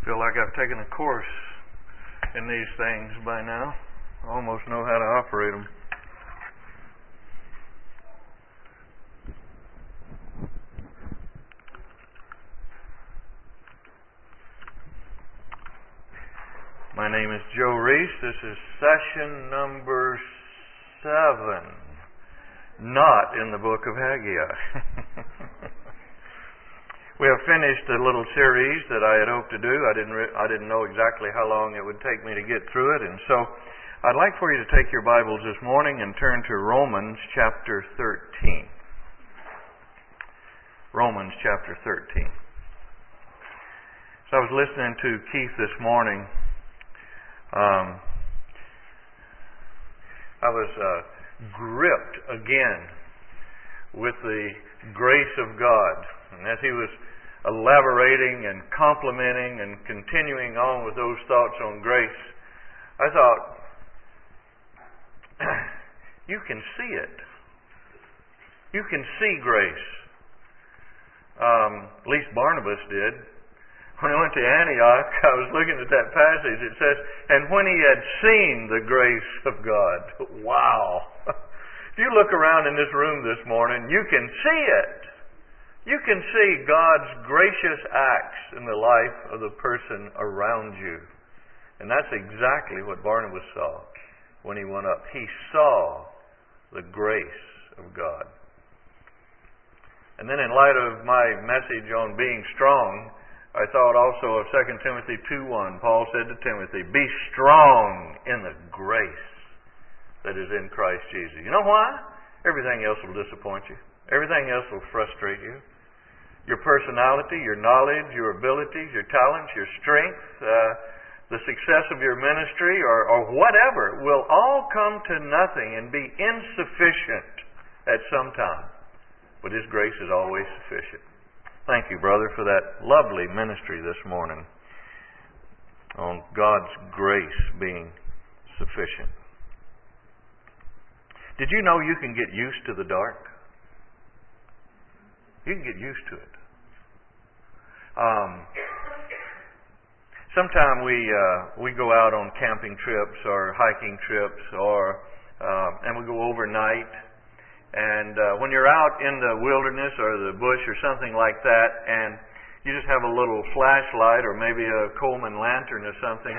Feel like I've taken a course in these things by now. I almost know how to operate them. My name is Joe Reese. This is session number 7, not in the book of Haggai. We have finished a little series that I had hoped to do. I didn't know exactly how long it would take me to get through it, and so I'd like for you to take your Bibles this morning and turn to Romans chapter 13. Romans chapter 13. So I was listening to Keith this morning. I was gripped again with the grace of God. And as he was elaborating and complimenting and continuing on with those thoughts on grace, I thought, you can see it. You can see grace. At least Barnabas did. When I went to Antioch, I was looking at that passage. It says, and when he had seen the grace of God. Wow. If you look around in this room this morning, you can see it. You can see God's gracious acts in the life of the person around you. And that's exactly what Barnabas saw when he went up. He saw the grace of God. And then in light of my message on being strong, I thought also of 2 Timothy 2:1. Paul said to Timothy, be strong in the grace that is in Christ Jesus. You know why? Everything else will disappoint you. Everything else will frustrate you. Your personality, your knowledge, your abilities, your talents, your strength, the success of your ministry, or whatever, will all come to nothing and be insufficient at some time. But His grace is always sufficient. Thank you, brother, for that lovely ministry this morning on God's grace being sufficient. Did you know you can get used to the dark? You can get used to it. Sometime we go out on camping trips or hiking trips, and we go overnight. And when you're out in the wilderness or the bush or something like that, and you just have a little flashlight or maybe a Coleman lantern or something,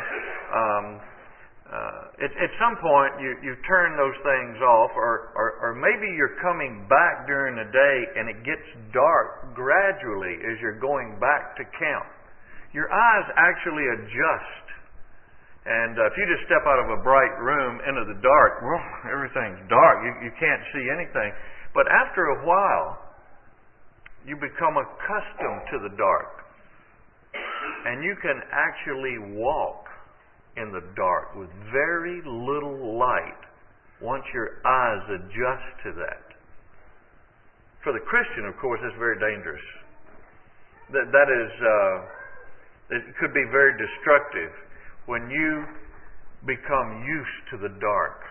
at some point you turn those things off, or maybe you're coming back during the day and it gets dark gradually as you're going back to camp. Your eyes actually adjust. And if you just step out of a bright room into the dark, well, everything's dark. You can't see anything. But after a while, you become accustomed to the dark. And you can actually walk in the dark with very little light once your eyes adjust to that. For the Christian, of course, it's very dangerous. That is, it could be very destructive when you become used to the dark.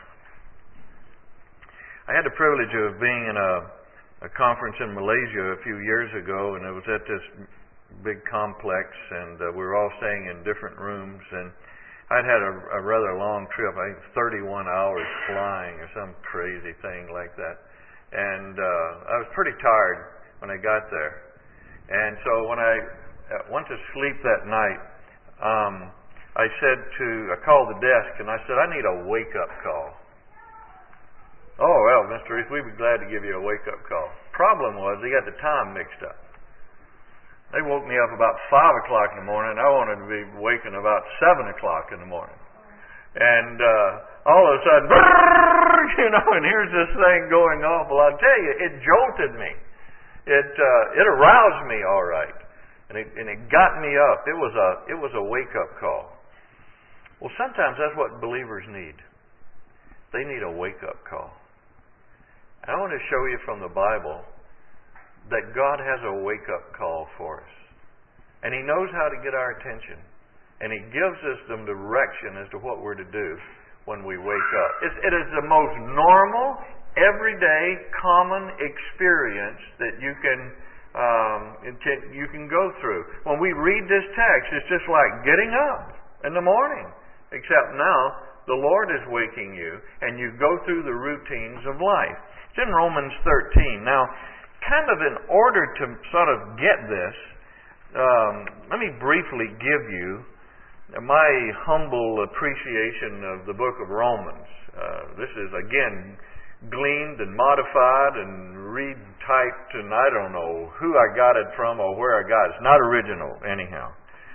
I had the privilege of being in a conference in Malaysia a few years ago, and it was at this big complex, and we were all staying in different rooms, and I'd had a rather long trip, I think 31 hours flying or some crazy thing like that. And I was pretty tired when I got there. And so when I went to sleep that night, I called the desk and I said, I need a wake-up call. Oh, well, Mr. Reese, we'd be glad to give you a wake-up call. Problem was, they got the time mixed up. They woke me up about 5 o'clock in the morning. I wanted to be waking about 7 o'clock in the morning. And all of a sudden, and here's this thing going off. Well, I'll tell you, it jolted me. It aroused me all right. And it got me up. It was a wake-up call. Well, sometimes that's what believers need. They need a wake-up call. And I want to show you from the Bible that God has a wake-up call for us. And He knows how to get our attention. And He gives us some direction as to what we're to do when we wake up. It is the most normal, everyday, common experience that you can you can go through. When we read this text, it's just like getting up in the morning. Except now, the Lord is waking you, and you go through the routines of life. It's in Romans 13. Now, kind of in order to sort of get this, let me briefly give you my humble appreciation of the book of Romans. This is, again, gleaned and modified and retyped, and I don't know who I got it from or where I got it. It's not original, anyhow.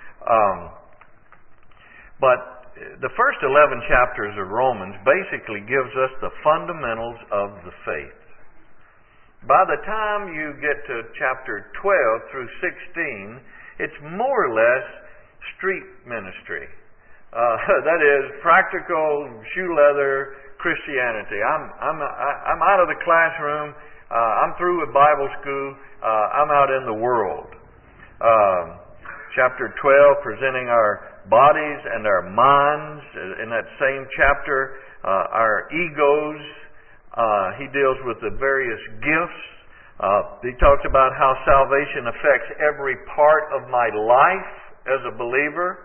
But the first 11 chapters of Romans basically gives us the fundamentals of the faith. By the time you get to chapter 12 through 16, it's more or less street ministry. That is practical shoe leather Christianity. I'm out of the classroom. I'm through with Bible school. I'm out in the world. Chapter 12, presenting our bodies and our minds. In that same chapter, our egos. He deals with the various gifts. He talks about how salvation affects every part of my life as a believer.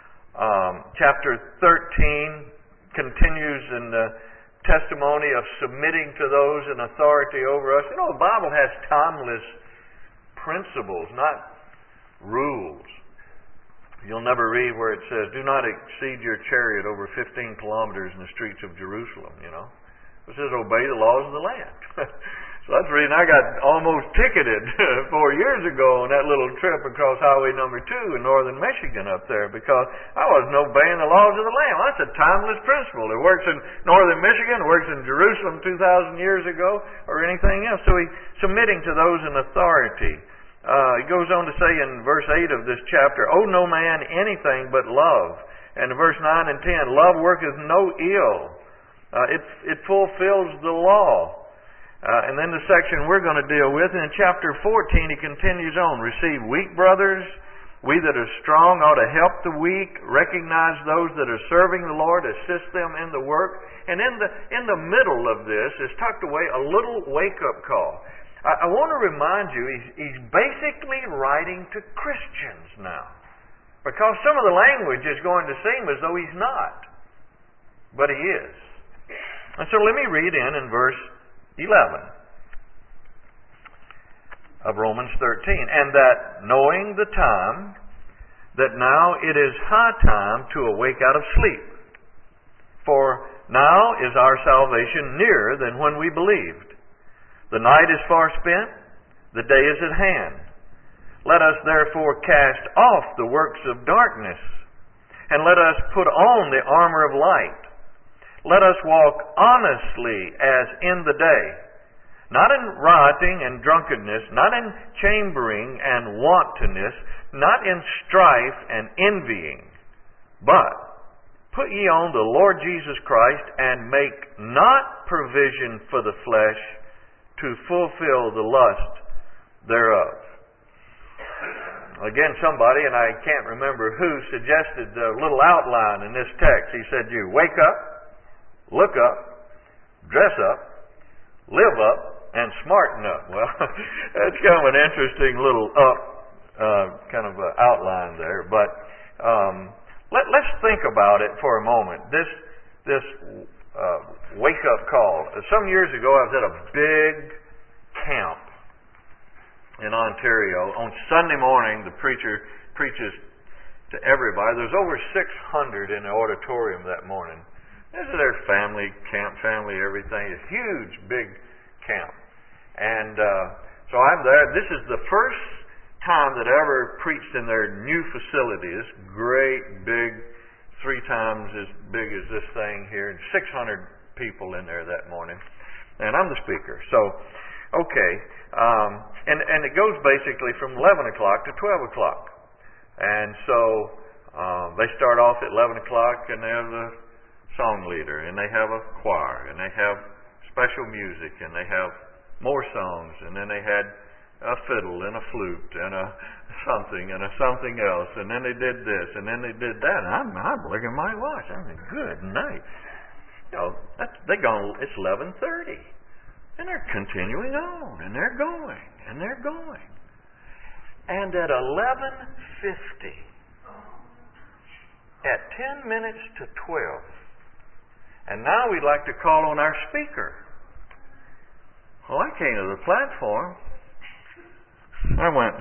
Chapter 13 continues in the testimony of submitting to those in authority over us. You know, the Bible has timeless principles, not rules. You'll never read where it says, do not exceed your chariot over 15 kilometers in the streets of Jerusalem, you know. It says, obey the laws of the land. So that's the reason I got almost ticketed 4 years ago on that little trip across Highway number 2 in northern Michigan up there, because I wasn't obeying the laws of the land. Well, that's a timeless principle. It works in northern Michigan, it works in Jerusalem 2,000 years ago, or anything else. So he's submitting to those in authority. He goes on to say in verse 8 of this chapter, owe no man anything but love. And in verse 9 and 10, love worketh no ill. It fulfills the law. And then the section we're going to deal with, and in chapter 14 he continues on, receive weak brothers, we that are strong ought to help the weak, recognize those that are serving the Lord, assist them in the work. And in the middle of this is tucked away a little wake-up call. I want to remind you, he's basically writing to Christians now, because some of the language is going to seem as though he's not, but he is. And so let me read in verse 11 of Romans 13. And that knowing the time, that now it is high time to awake out of sleep. For now is our salvation nearer than when we believed. The night is far spent, the day is at hand. Let us therefore cast off the works of darkness, and let us put on the armor of light. Let us walk honestly as in the day, not in rioting and drunkenness, not in chambering and wantonness, not in strife and envying, but put ye on the Lord Jesus Christ, and make not provision for the flesh to fulfill the lust thereof. Again, somebody, and I can't remember who, suggested a little outline in this text. He said, you wake up, look up, dress up, live up, and smarten up. Well, that's kind of an interesting little kind of outline there. But let's think about it for a moment. This wake-up call. Some years ago, I was at a big camp in Ontario. On Sunday morning, the preacher preaches to everybody. There's over 600 in the auditorium that morning. This is their family, camp family, everything. It's a huge, big camp. And so I'm there. This is the first time that I ever preached in their new facility. This great, big, 3 times as big as this thing here. And 600 people in there that morning. And I'm the speaker. So, okay. And it goes basically from 11 o'clock to 12 o'clock. And so they start off at 11 o'clock, and they have the song leader, and they have a choir, and they have special music, and they have more songs, and then they had a fiddle and a flute and a something and a something else, and then they did this, and then they did that. And I'm looking at my watch. I'm thinking, good night. You know, it's 11:30, and they're continuing on, and they're going, and they're going. And at 11:50, at 10 minutes to 12, and now we'd like to call on our speaker. Well, I came to the platform. I went,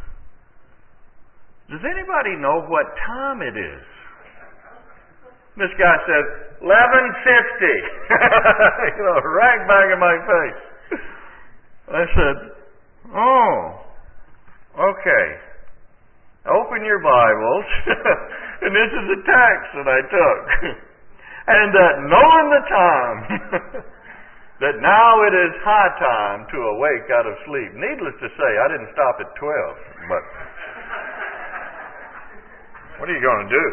does anybody know what time it is? This guy said, 11:50. Right back in my face. I said, oh, okay. Open your Bibles. And this is the text that I took. And that knowing the time, that now it is high time to awake out of sleep. Needless to say, I didn't stop at 12. But what are you going to do?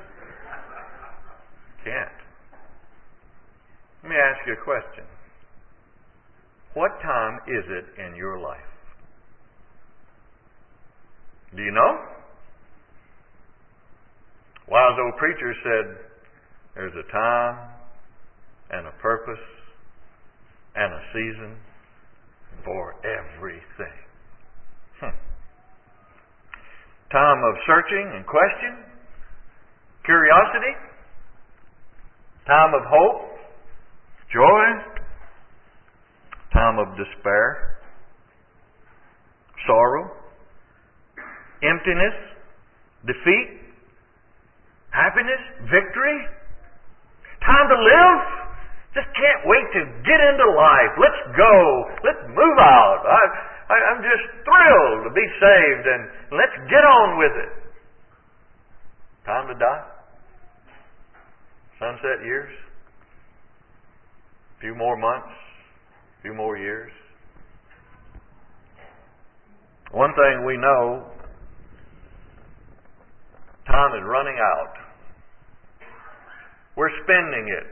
Can't. Let me ask you a question. What time is it in your life? Do you know? Wise old preacher said, there's a time and a purpose and a season for everything. Time of searching and question, curiosity, time of hope, joy, time of despair, sorrow, emptiness, defeat, happiness, victory, time to live. Just can't wait to get into life. Let's go. Let's move out. I'm just thrilled to be saved, and let's get on with it. Time to die. Sunset years. A few more months. A few more years. One thing we know, time is running out. We're spending it.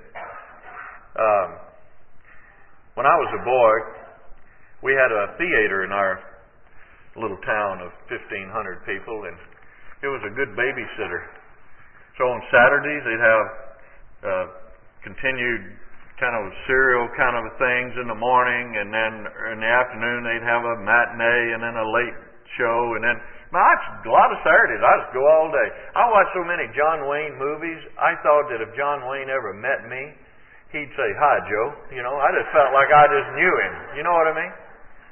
When I was a boy, we had a theater in our little town of 1,500 people, and it was a good babysitter. So on Saturdays, they'd have continued kind of serial kind of things in the morning, and then in the afternoon they'd have a matinee and then a late show, and then a lot of Saturdays I just go all day. I watched so many John Wayne movies. I thought that if John Wayne ever met me, he'd say, "Hi, Joe." I just felt like I just knew him. You know what I mean?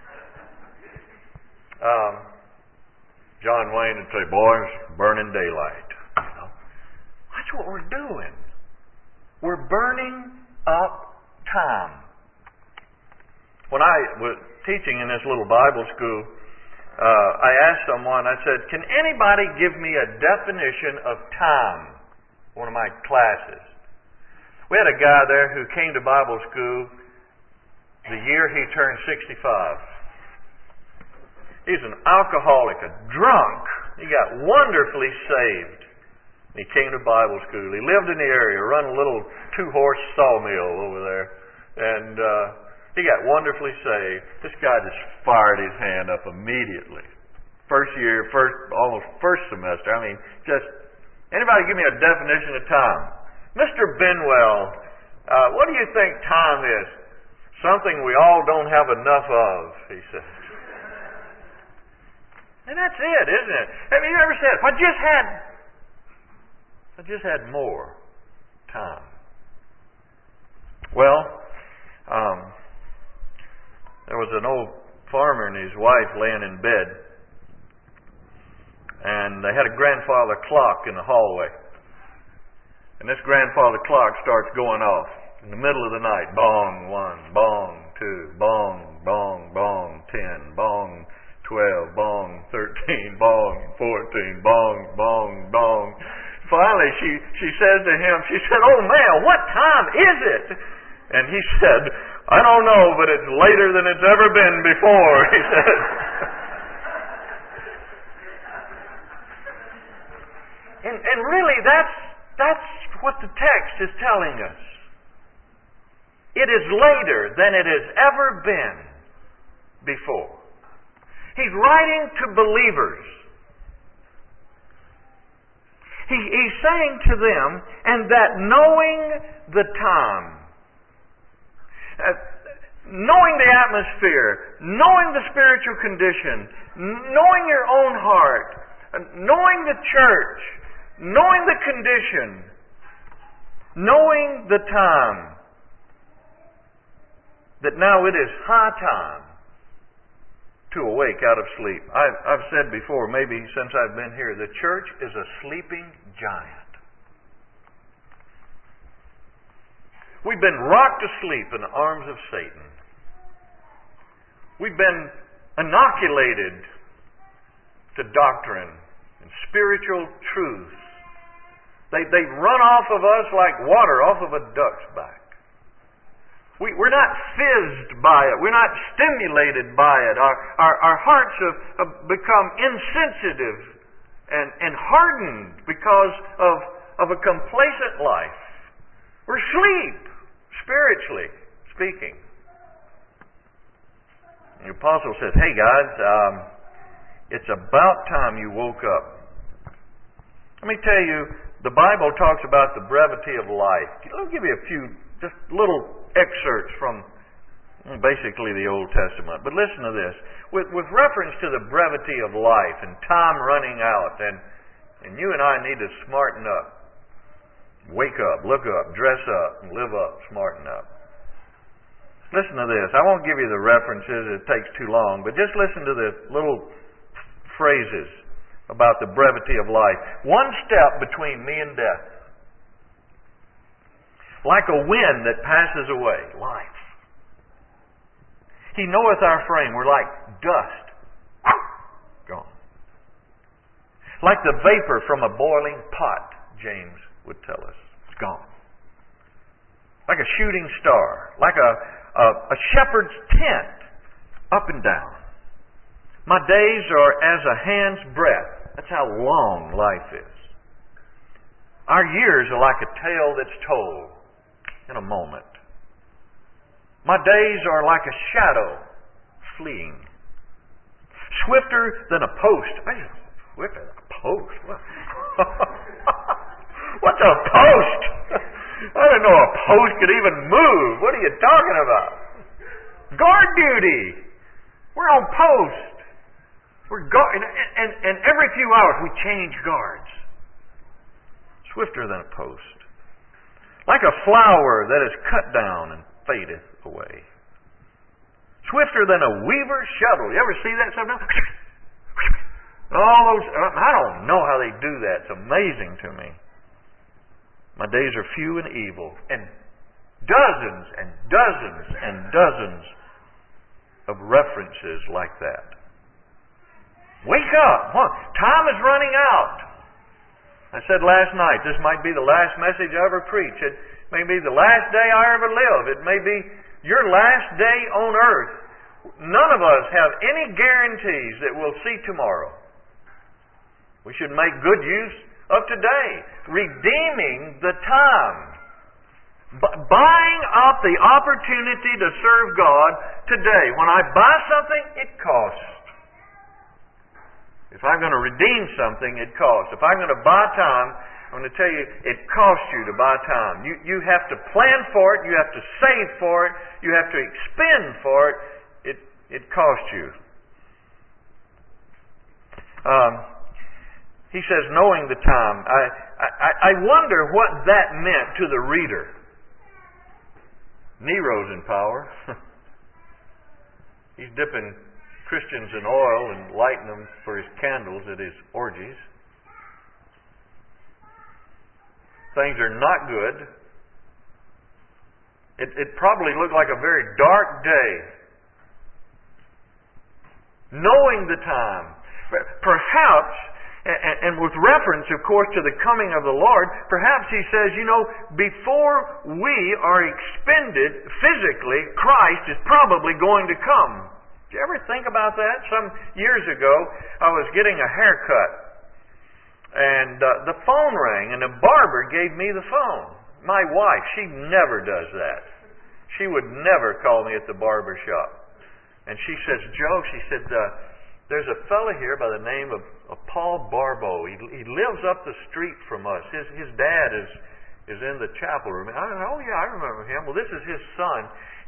John Wayne would say, "Boys, burning daylight." That's what we're doing. We're burning up time. When I was teaching in this little Bible school, I asked someone, I said, "Can anybody give me a definition of time?" One of my classes. We had a guy there who came to Bible school the year he turned 65. He's an alcoholic, a drunk. He got wonderfully saved. He came to Bible school. He lived in the area, run a little 2-horse sawmill over there. And he got wonderfully saved. This guy just fired his hand up immediately. First year, almost first semester. I mean, just, anybody give me a definition of time? Mr. Benwell, what do you think time is? Something we all don't have enough of, he said. And that's it, isn't it? Have you ever said, I just had more time. Well, there was an old farmer and his wife laying in bed, and they had a grandfather clock in the hallway. And this grandfather clock starts going off in the middle of the night. Bong 1, bong 2, bong, bong, bong 10, bong 12, bong 13, bong 14, bong, bong, bong. Finally, she says to him, she said, "Oh man, what time is it?" And he said, "I don't know, but it's later than it's ever been before," he said. And really, that's what the text is telling us. It is later than it has ever been before. He's writing to believers. He's saying to them, and that knowing the time. knowing the atmosphere, knowing the spiritual condition, knowing your own heart, knowing the church, knowing the condition, knowing the time, that now it is high time to awake out of sleep. I've said before, maybe since I've been here, the church is a sleeping giant. We've been rocked to sleep in the arms of Satan. We've been inoculated to doctrine and spiritual truths. They run off of us like water off of a duck's back. We're not fizzed by it. We're not stimulated by it. Our hearts have become insensitive and hardened because of a complacent life. We're asleep, spiritually speaking. The apostle says, hey guys, it's about time you woke up. Let me tell you, the Bible talks about the brevity of life. I'll give you a few just little excerpts from basically the Old Testament. But listen to this. With reference to the brevity of life and time running out, and you and I need to smarten up. Wake up, look up, dress up, and live up, smarten up. Listen to this. I won't give you the references, it takes too long, but just listen to the little phrases about the brevity of life. One step between me and death. Like a wind that passes away. Life. He knoweth our frame. We're like dust. Gone. Like the vapor from a boiling pot, James would tell us. It's gone. Like a shooting star. Like a shepherd's tent. Up and down. My days are as a hand's breadth. That's how long life is. Our years are like a tale that's told in a moment. My days are like a shadow fleeing. Swifter than a post. Swifter than a post? What's a post? I didn't know a post could even move. What are you talking about? Guard duty. We're on post. We're and every few hours we change guards. Swifter than a post. Like a flower that is cut down and fadeth away. Swifter than a weaver's shuttle. You ever see that sometimes? All those, I don't know how they do that. It's amazing to me. My days are few and evil. And dozens and dozens and dozens of references like that. Wake up! Time is running out. I said last night, this might be the last message I ever preach. It may be the last day I ever live. It may be your last day on earth. None of us have any guarantees that we'll see tomorrow. We should make good use of today. Redeeming the time. Buying up the opportunity to serve God today. When I buy something, it costs. If I'm going to redeem something, it costs. If I'm going to buy time, I'm going to tell you, it costs you to buy time. You have to plan for it. You have to save for it. You have to expend for it. It costs you. He says, knowing the time. I wonder what that meant to the reader. Nero's in power. He's dipping Christians in oil and lighting them for his candles at his orgies. Things are not good. It probably looked like a very dark day. Knowing the time. Perhaps, and with reference, of course, to the coming of the Lord, perhaps he says, before we are expended physically, Christ is probably going to come. Did you ever think about that? Some years ago, I was getting a haircut, and the phone rang, and the barber gave me the phone. My wife, she never does that. She would never call me at the barber shop. And she says, Joe, she said, there's a fella here by the name of Paul Barbeau. He lives up the street from us. His dad is in the chapel room. Oh yeah, I remember him. Well, this is his son.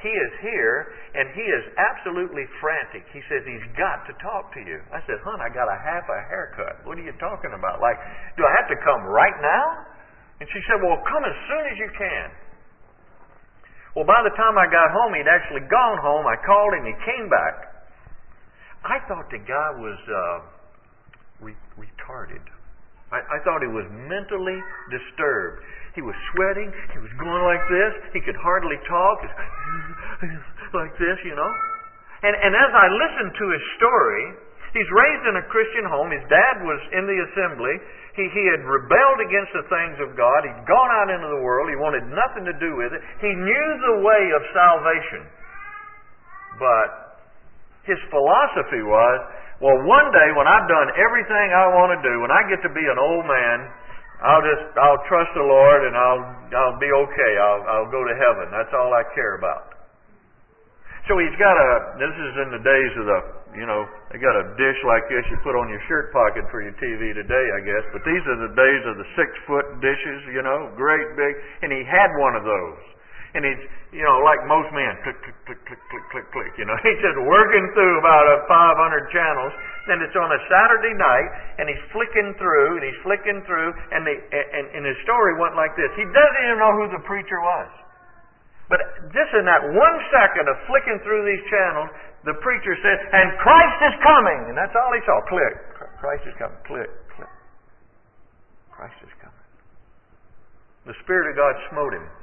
He is here, and he is absolutely frantic. He says he's got to talk to you. I said, hon, I got a half a haircut. What are you talking about? Like, do I have to come right now? And she said, well, come as soon as you can. Well, by the time I got home, he'd actually gone home. I called him. He came back. I thought the guy was retarded. I thought he was mentally disturbed. He was sweating. He was going like this. He could hardly talk. Like this, you know. And as I listened to his story, he's raised in a Christian home. His dad was in the assembly. He had rebelled against the things of God. He'd gone out into the world. He wanted nothing to do with it. He knew the way of salvation. But his philosophy was, well, one day when I've done everything I want to do, when I get to be an old man, I'll trust the Lord and I'll be okay. I'll go to heaven. That's all I care about. So he's got this is in the days of they got a dish like this you put on your shirt pocket for your TV today, I guess. But these are the days of the 6-foot dishes, great big. And he had one of those. And he's, like most men, click, click, click, click, click, click, click. He's just working through about 500 channels. And it's on a Saturday night, and he's flicking through, and and his story went like this. He doesn't even know who the preacher was. But just in that 1 second of flicking through these channels, the preacher said, and Christ is coming. And that's all he saw. Click. Christ is coming. Click, click. Christ is coming. The Spirit of God smote him.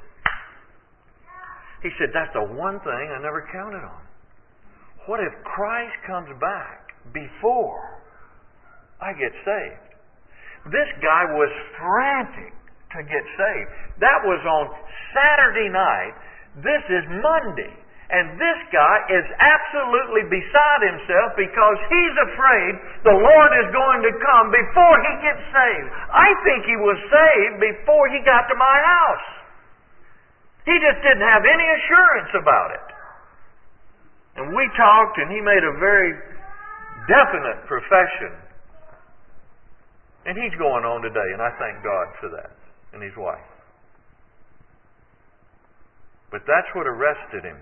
He said, that's the one thing I never counted on. What if Christ comes back before I get saved? This guy was frantic to get saved. That was on Saturday night. This is Monday. And this guy is absolutely beside himself because he's afraid the Lord is going to come before he gets saved. I think he was saved before he got to my house. He just didn't have any assurance about it. And we talked, and he made a very definite profession. And he's going on today, and I thank God for that, and his wife. But that's what arrested him.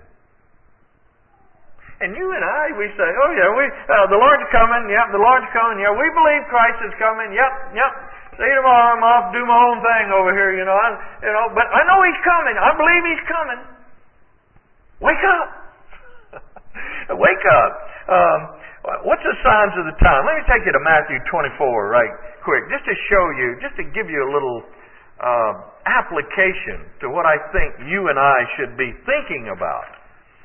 And you and I, we say, oh yeah, the Lord's coming. Yep, the Lord's coming. Yeah, we believe Christ is coming. Yep. See you tomorrow. I'm off, do my own thing over here. But I know He's coming. I believe He's coming. Wake up. Wake up. What's the signs of the time? Let me take you to Matthew 24 right quick, just to show you, just to give you a little application to what I think you and I should be thinking about.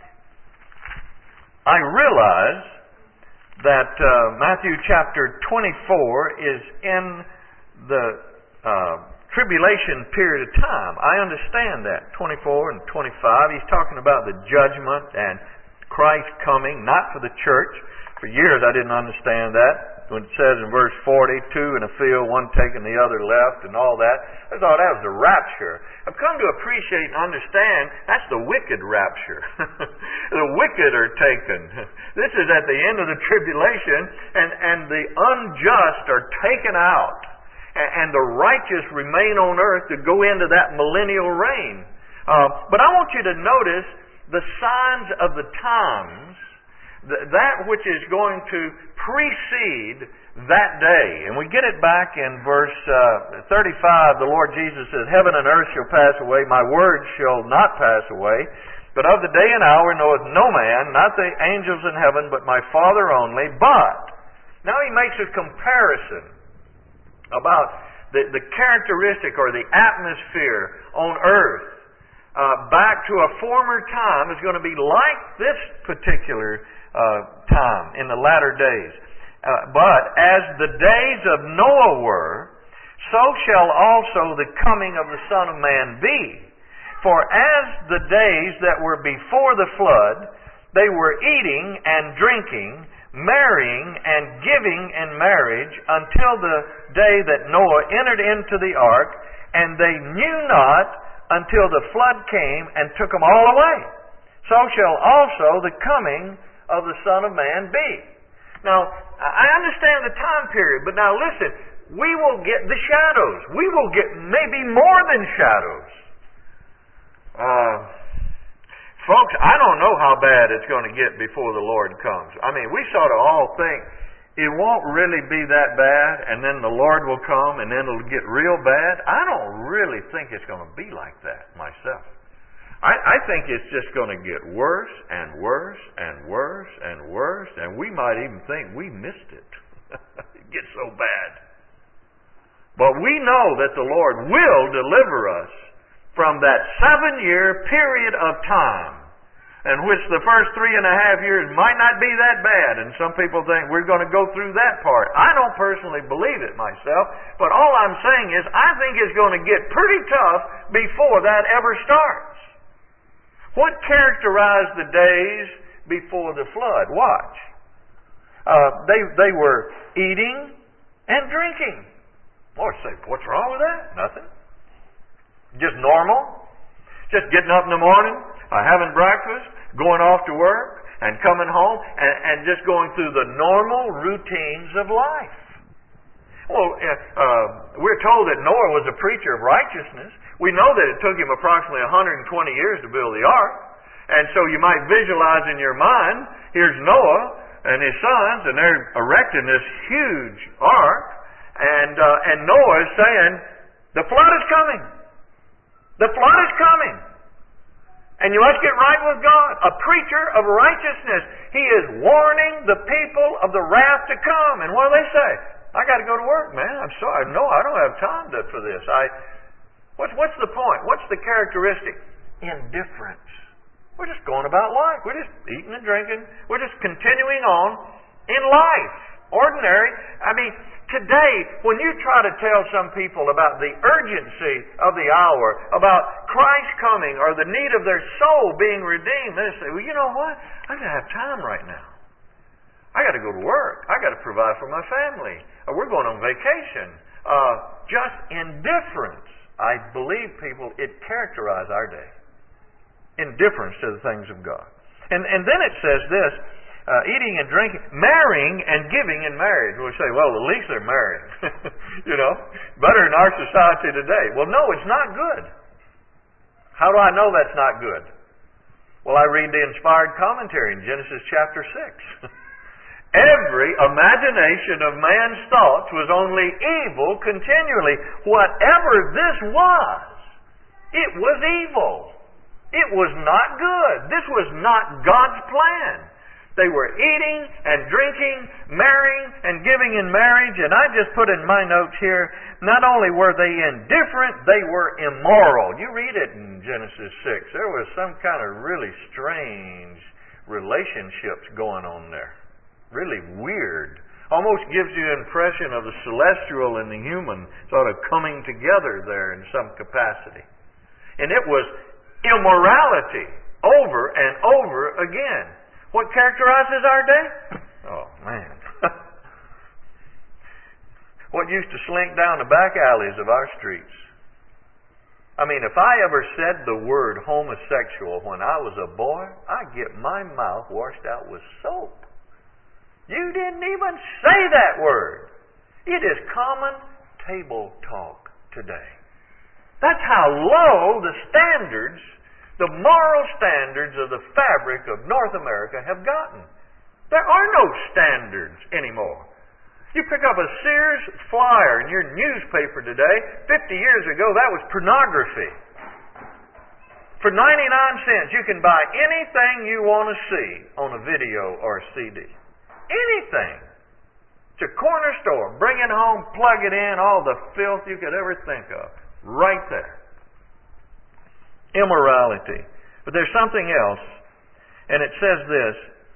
I realize that Matthew chapter 24 is in the tribulation period of time. I understand that. 24 and 25, he's talking about the judgment and Christ coming, not for the church. For years I didn't understand that. When it says in verse 40, two in a field, one taking the other left, and all that, I thought that was the rapture. I've come to appreciate and understand that's the wicked rapture. The wicked are taken. This is at the end of the tribulation, and the unjust are taken out, and the righteous remain on earth to go into that millennial reign. But I want you to notice the signs of the times, that which is going to precede that day. And we get it back in verse 35. The Lord Jesus says, heaven and earth shall pass away, my words shall not pass away. But of the day and hour knoweth no man, not the angels in heaven, but my Father only. But, now he makes a comparison about the characteristic or the atmosphere on earth back to a former time is going to be like this particular time in the latter days. But as the days of Noah were, so shall also the coming of the Son of Man be. For as the days that were before the flood, they were eating and drinking, marrying and giving in marriage until the day that Noah entered into the ark, and they knew not until the flood came and took them all away. So shall also the coming of the Son of Man be. Now, I understand the time period, but now listen, we will get the shadows. We will get maybe more than shadows. Folks, I don't know how bad it's going to get before the Lord comes. I mean, we sort of all think it won't really be that bad, and then the Lord will come, and then it'll get real bad. I don't really think it's going to be like that myself. I think it's just going to get worse and worse and worse and worse, and we might even think we missed it. It gets so bad. But we know that the Lord will deliver us from that 7-year period of time, in which the first 3.5 years might not be that bad, and some people think we're going to go through that part. I don't personally believe it myself, but all I'm saying is I think it's going to get pretty tough before that ever starts. What characterized the days before the flood? Watch. They were eating and drinking. Lord, say, what's wrong with that? Nothing. Just normal. Just getting up in the morning, having breakfast, going off to work, and coming home, and just going through the normal routines of life. Well, we're told that Noah was a preacher of righteousness. We know that it took him approximately 120 years to build the ark. And so you might visualize in your mind, here's Noah and his sons, and they're erecting this huge ark. And Noah is saying, the flood is coming. The flood is coming. And you must get right with God. A preacher of righteousness. He is warning the people of the wrath to come. And what do they say? I got to go to work, man. I'm sorry. No, I don't have time for this. What's the point? What's the characteristic? Indifference. We're just going about life. We're just eating and drinking. We're just continuing on in life. Ordinary. I mean, today, when you try to tell some people about the urgency of the hour, about Christ coming, or the need of their soul being redeemed, they say, well, you know what? I don't have time right now. I got to go to work. I got to provide for my family. Or we're going on vacation. Just indifference. I believe people, it characterizes our day. Indifference to the things of God. And then it says this, eating and drinking, marrying and giving in marriage. We say, well, at least they're married. Better in our society today. Well, no, it's not good. How do I know that's not good? Well, I read the inspired commentary in Genesis chapter 6. Every imagination of man's thoughts was only evil continually. Whatever this was, it was evil. It was not good. This was not God's plan. They were eating and drinking, marrying and giving in marriage. And I just put in my notes here, not only were they indifferent, they were immoral. You read it in Genesis 6. There was some kind of really strange relationships going on there. Really weird. Almost gives you an impression of the celestial and the human sort of coming together there in some capacity. And it was immorality over and over again. What characterizes our day? Oh, man. What used to slink down the back alleys of our streets? I mean, if I ever said the word homosexual when I was a boy, I'd get my mouth washed out with soap. You didn't even say that word. It is common table talk today. That's how low the standards, the moral standards of the fabric of North America have gotten. There are no standards anymore. You pick up a Sears flyer in your newspaper today, 50 years ago that was pornography. For 99 cents you can buy anything you want to see on a video or a CD. Anything. It's a corner store. Bring it home, plug it in, all the filth you could ever think of. Right there. Immorality. But there's something else. And it says this.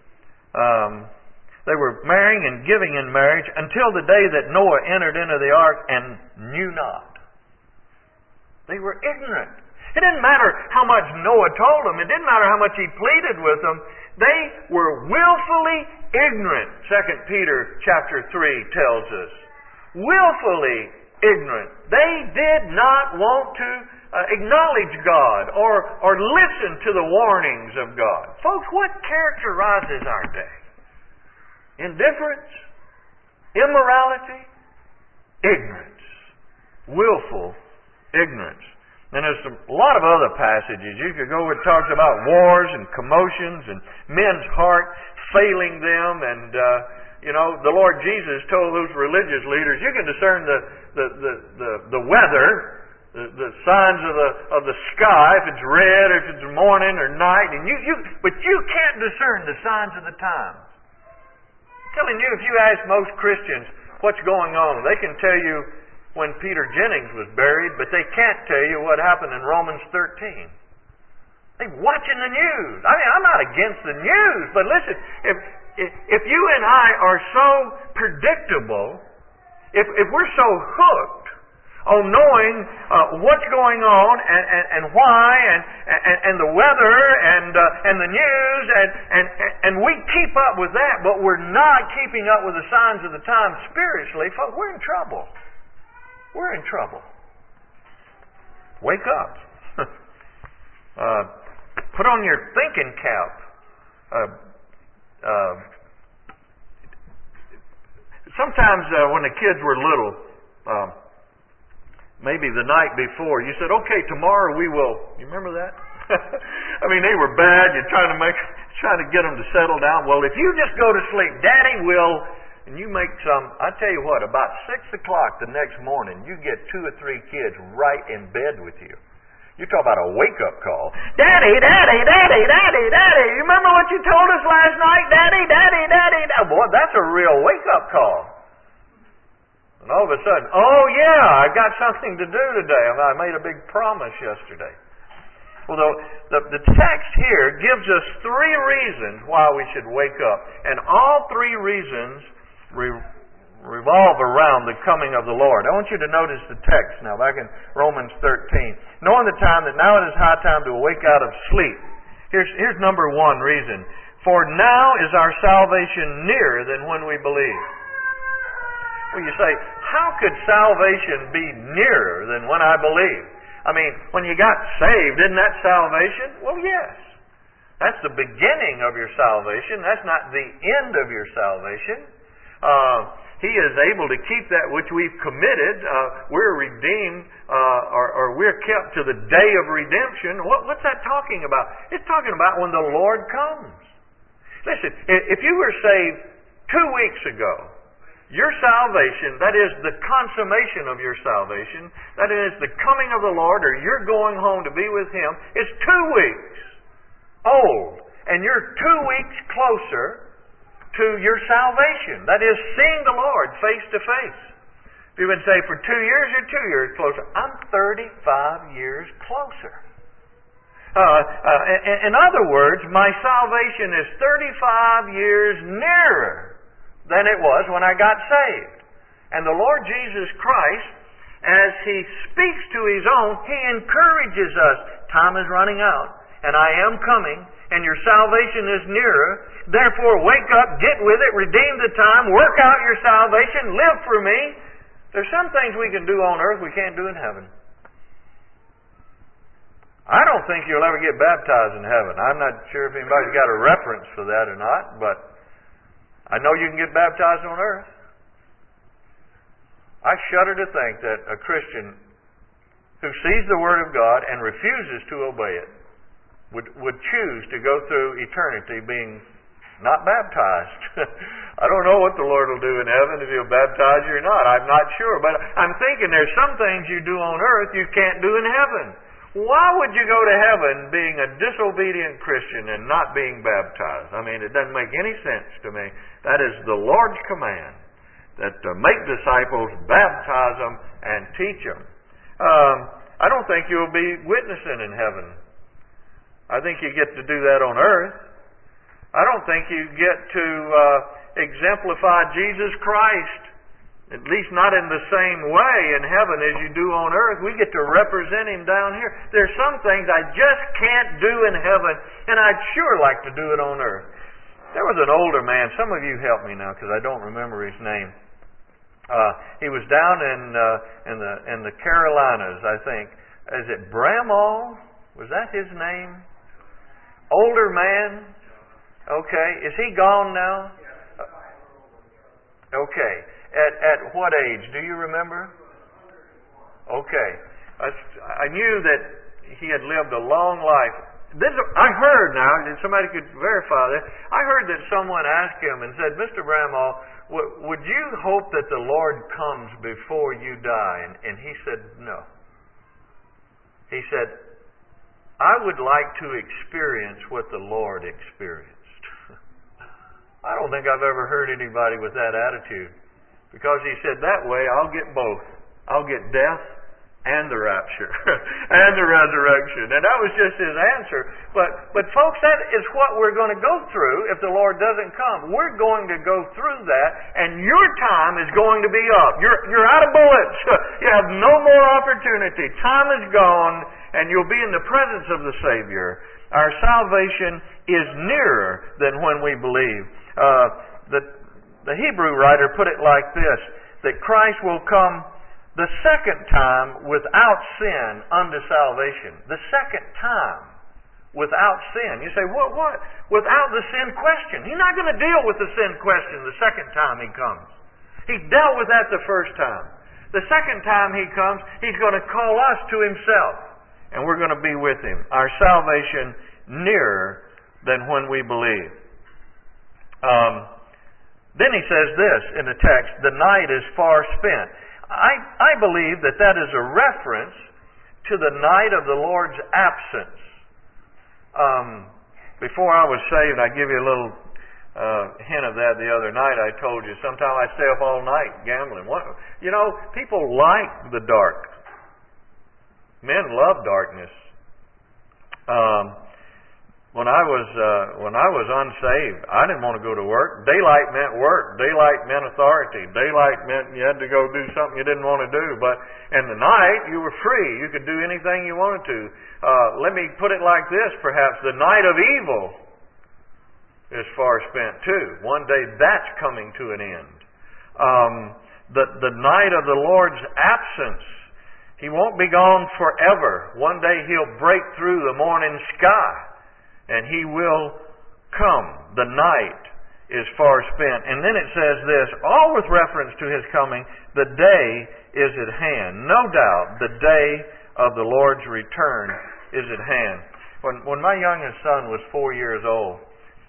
They were marrying and giving in marriage until the day that Noah entered into the ark and knew not. They were ignorant. It didn't matter how much Noah told them. It didn't matter how much he pleaded with them. They were willfully ignorant. 2 Peter chapter 3 tells us. Willfully ignorant. They did not want to acknowledge God or listen to the warnings of God. Folks, what characterizes our day? Indifference, immorality, ignorance. Willful ignorance. And there's a lot of other passages. You could go where it talks about wars and commotions and men's heart failing them. And, the Lord Jesus told those religious leaders, you can discern the weather, the signs of the sky, if it's red, if it's morning or night. But you can't discern the signs of the times. I'm telling you, if you ask most Christians what's going on, they can tell you when Peter Jennings was buried, but they can't tell you what happened in Romans 13. They're watching the news. I mean, I'm not against the news, but listen, if you and I are so predictable, if we're so hooked on knowing what's going on and why and the weather and the news and we keep up with that, but we're not keeping up with the signs of the time spiritually, folks, we're in trouble. We're in trouble. Wake up. Put on your thinking cap. Sometimes when the kids were little, maybe the night before, you said, okay, tomorrow we will. You remember that? I mean, they were bad. You're trying to get them to settle down. Well, if you just go to sleep, Daddy will. And you make I tell you what, about 6 o'clock the next morning, you get 2 or 3 kids right in bed with you. You talk about a wake-up call. Daddy, Daddy, Daddy, Daddy, Daddy. You remember what you told us last night? Daddy, Daddy, Daddy, Daddy. Boy, that's a real wake-up call. And all of a sudden, oh yeah, I got something to do today. I made a big promise yesterday. Well, the text here gives us 3 reasons why we should wake up. And all 3 reasons revolve around the coming of the Lord. I want you to notice the text now, back in Romans 13. Knowing the time that now it is high time to awake out of sleep. Here's number 1 reason. For now is our salvation nearer than when we believe. Well, you say, how could salvation be nearer than when I believe? I mean, when you got saved, isn't that salvation? Well, yes. That's the beginning of your salvation. That's not the end of your salvation. He is able to keep that which we've committed. We're redeemed, or we're kept to the day of redemption. What's that talking about? It's talking about when the Lord comes. Listen, if you were saved 2 weeks ago, your salvation, that is the consummation of your salvation, that is the coming of the Lord, or you're going home to be with Him, is 2 weeks old. And you're 2 weeks closer to your salvation. That is, seeing the Lord face to face. If you've been saved for 2 years, you're 2 years closer. I'm 35 years closer. In other words, my salvation is 35 years nearer than it was when I got saved. And the Lord Jesus Christ, as He speaks to His own, He encourages us. Time is running out, and I am coming, and your salvation is nearer. Therefore, wake up, get with it, redeem the time, work out your salvation, live for me. There's some things we can do on earth we can't do in heaven. I don't think you'll ever get baptized in heaven. I'm not sure if anybody's got a reference for that or not, but I know you can get baptized on earth. I shudder to think that a Christian who sees the Word of God and refuses to obey it would choose to go through eternity being not baptized. I don't know what the Lord will do in heaven, if He'll baptize you or not. I'm not sure. But I'm thinking there's some things you do on earth you can't do in heaven. Why would you go to heaven being a disobedient Christian and not being baptized? I mean, it doesn't make any sense to me. That is the Lord's command, that to make disciples, baptize them, and teach them. I don't think you'll be witnessing in heaven. I think you get to do that on earth. I don't think you get to exemplify Jesus Christ, at least not in the same way in heaven as you do on earth. We get to represent Him down here. There's some things I just can't do in heaven, and I'd sure like to do it on earth. There was an older man. Some of you help me now because I don't remember his name. He was down in the Carolinas, I think. Is it Bramall? Was that his name? Older man. Okay. Is he gone now? Okay. At what age? Do you remember? Okay. I knew that he had lived a long life. I heard now, and somebody could verify this, I heard that someone asked him and said, Mr. Bramall, would you hope that the Lord comes before you die? And he said, no. He said, I would like to experience what the Lord experienced. I don't think I've ever heard anybody with that attitude. Because he said, that way I'll get both. I'll get death and the rapture and the resurrection. And that was just his answer. But folks, that is what we're going to go through if the Lord doesn't come. We're going to go through that, and your time is going to be up. You're out of bullets. You have no more opportunity. Time is gone, and you'll be in the presence of the Savior. Our salvation is nearer than when we believe. The Hebrew writer put it like this, that Christ will come the second time without sin unto salvation. The second time without sin. You say, what? Without the sin question. He's not going to deal with the sin question the second time He comes. He dealt with that the first time. The second time He comes, He's going to call us to Himself. And we're going to be with Him. Our salvation nearer than when we believe. Then he says this in the text, the night is far spent. I believe that is a reference to the night of the Lord's absence. Before I was saved, I give you a little hint of that the other night. I told you, sometimes I stay up all night gambling. People like the dark. Men love darkness. When I was unsaved, I didn't want to go to work. Daylight meant work. Daylight meant authority. Daylight meant you had to go do something you didn't want to do. But in the night, you were free. You could do anything you wanted to. Let me put it like this, perhaps. The night of evil is far spent too. One day that's coming to an end. The night of the Lord's absence, He won't be gone forever. One day He'll break through the morning sky. And He will come. The night is far spent. And then it says this, all with reference to His coming, the day is at hand. No doubt, the day of the Lord's return is at hand. When my youngest son was 4 years old,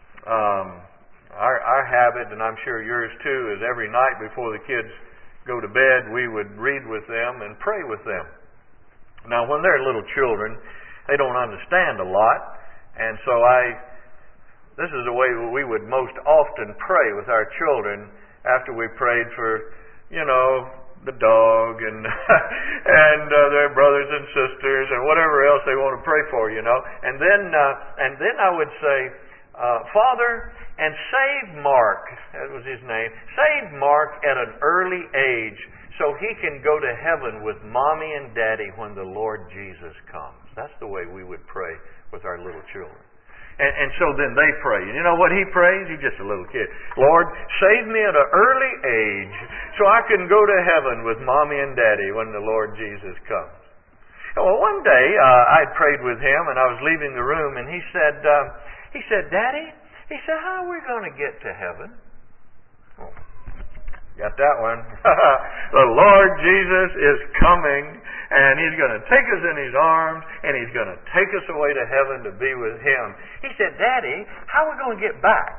our habit, and I'm sure yours too, is every night before the kids go to bed, we would read with them and pray with them. Now, when they're little children, they don't understand a lot. And so this is the way we would most often pray with our children after we prayed for, the dog and their brothers and sisters and whatever else they want to pray for, And then I would say, Father, and save Mark, that was his name, save Mark at an early age so he can go to heaven with Mommy and Daddy when the Lord Jesus comes. That's the way we would pray with our little children. And so then they pray. And you know what he prays? He's just a little kid. Lord, save me at an early age so I can go to heaven with Mommy and Daddy when the Lord Jesus comes. Well, one day I prayed with him and I was leaving the room and he said, Daddy, he said, how are we going to get to heaven? Oh, got that one. The Lord Jesus is coming. And He's going to take us in His arms, and He's going to take us away to heaven to be with Him. He said, Daddy, how are we going to get back?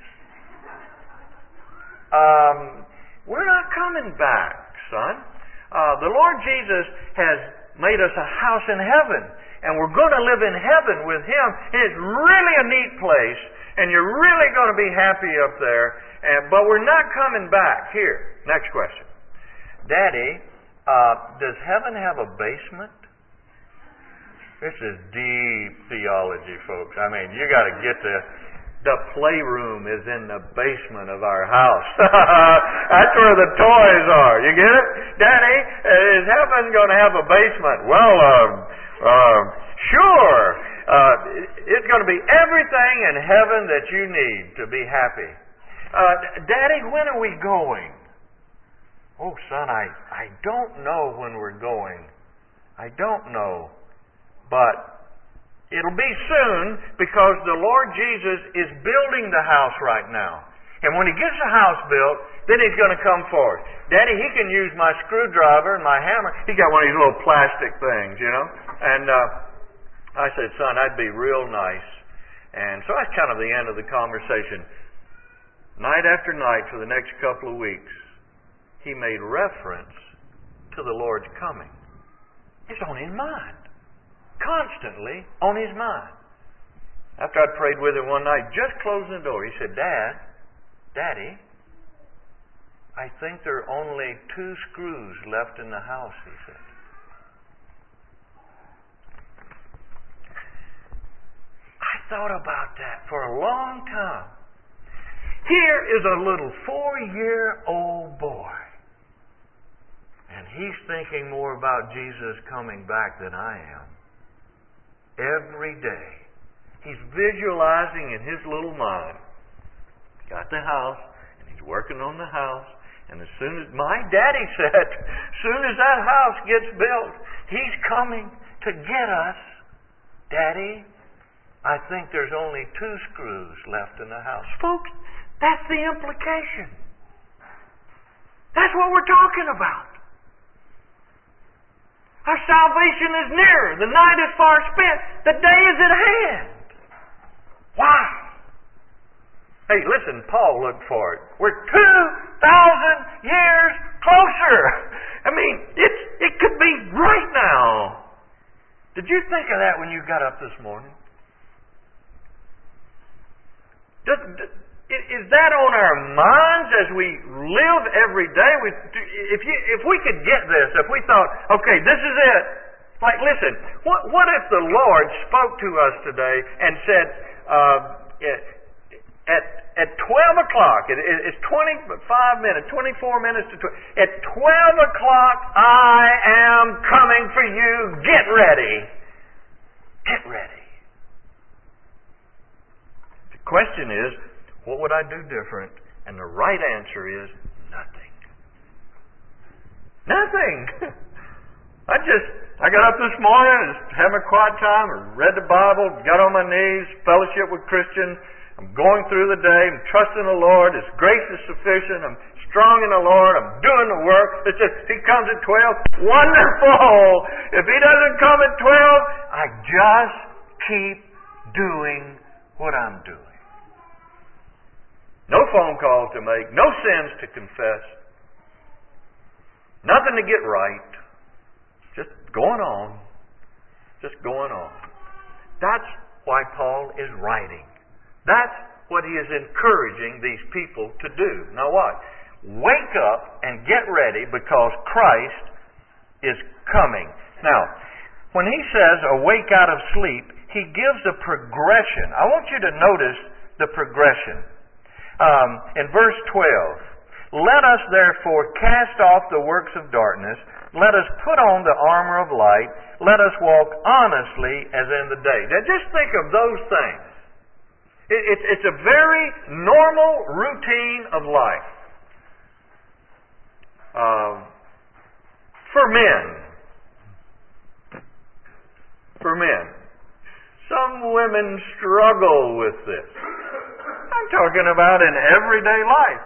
We're not coming back, son. The Lord Jesus has made us a house in heaven, and we're going to live in heaven with Him. And it's really a neat place, and you're really going to be happy up there. But we're not coming back. Here, next question. Daddy, does heaven have a basement? This is deep theology, folks. I mean, you got to get the playroom is in the basement of our house. That's where the toys are. You get it? Daddy, is heaven going to have a basement? Well, sure. It's going to be everything in heaven that you need to be happy. Daddy, when are we going? Oh, son, I don't know when we're going. I don't know. But it'll be soon because the Lord Jesus is building the house right now. And when He gets the house built, Then he's going to come forth. Daddy, he can use my screwdriver and my hammer. He got one of these little plastic things, And I said, son, I'd be real nice. And so that's kind of the end of the conversation. Night after night for the next couple of weeks, he made reference to the Lord's coming. It's on his mind. Constantly on his mind. After I prayed with him one night, just closing the door, he said, Daddy, I think there are only 2 screws left in the house, he said. I thought about that for a long time. Here is a little 4-year-old boy. And he's thinking more about Jesus coming back than I am. Every day. He's visualizing in his little mind. He's got the house, and he's working on the house. And as soon as, my daddy said, as soon as that house gets built, he's coming to get us. Daddy, I think there's only 2 screws left in the house. Folks, that's the implication. That's what we're talking about. Our salvation is nearer. The night is far spent. The day is at hand. Why? Hey, listen, Paul looked for it. We're 2,000 years closer. I mean, it could be right now. Did you think of that when you got up this morning? Is that on our minds as we live every day? If we could get this, if we thought, okay, this is it. Like, listen, what if the Lord spoke to us today and said, at 12 o'clock, it's 25 minutes, 24 minutes to 12. At 12 o'clock, I am coming for you. Get ready. Get ready. The question is, what would I do different? And the right answer is nothing. Nothing. I got up this morning and had my quiet time, or read the Bible, got on my knees, fellowship with Christians. I'm going through the day, I'm trusting the Lord, His grace is sufficient, I'm strong in the Lord, I'm doing the work. It's just, He comes at 12, wonderful! If He doesn't come at 12, I just keep doing what I'm doing. No phone calls to make, no sins to confess, nothing to get right, just going on. Just going on. That's why Paul is writing. That's what he is encouraging these people to do. Now what? Wake up and get ready because Christ is coming. Now, when he says awake out of sleep, he gives a progression. I want you to notice the progression. In verse 12, let us therefore cast off the works of darkness, let us put on the armor of light, let us walk honestly as in the day. Now just think of those things. It's a very normal routine of life. For men. For men. Some women struggle with this. I'm talking about in everyday life.